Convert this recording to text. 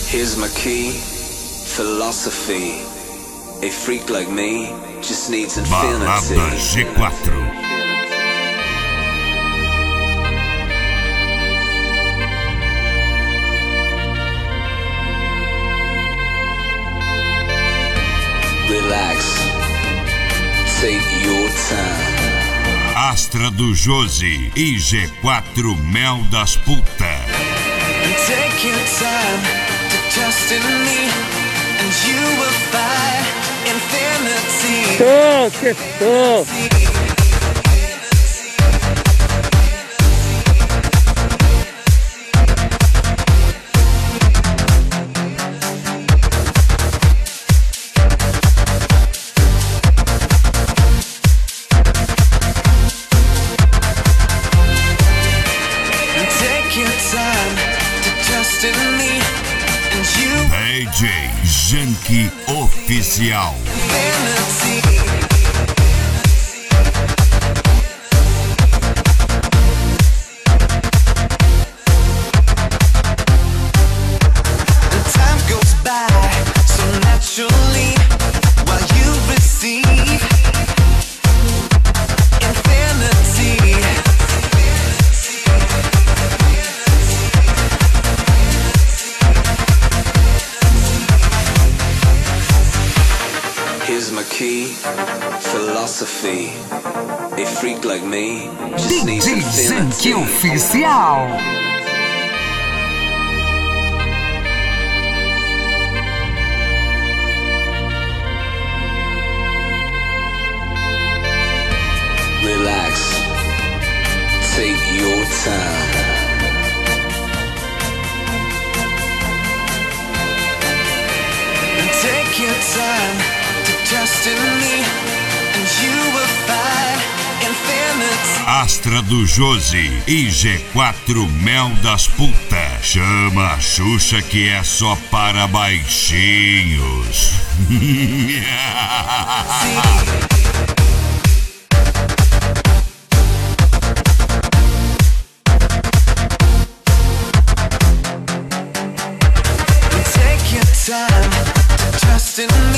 Here's my key, philosophy. A freak like me just needs infinity. Balada G4. Relax, take your time. Astra do Josi e G4 Mel das Putas. Take your time to trust in me, and you will find infinity. DJ Janky Oficial. Time goes by so naturally while you receive infinity. Here's my key, philosophy. A freak like me just needs DJ Janky infinity. Oficial. Relax, take your time. Take your time to trust in me, and you will find infinity. Astra do Josi e G4 Mel das Putas. Chama a Xuxa que é só para baixinhos. Take your time to trust in me.